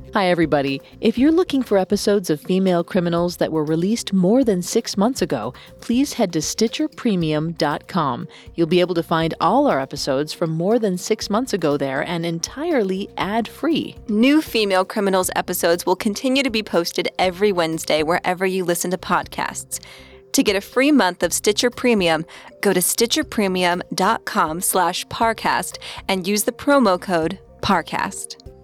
Hi, everybody. If you're looking for episodes of Female Criminals that were released more than 6 months ago, please head to StitcherPremium.com. You'll be able to find all our episodes from more than 6 months ago there and entirely ad-free. New Female Criminals episodes will continue to be posted every Wednesday wherever you listen to podcasts. To get a free month of Stitcher Premium, go to StitcherPremium.com/Parcast and use the promo code PARCAST.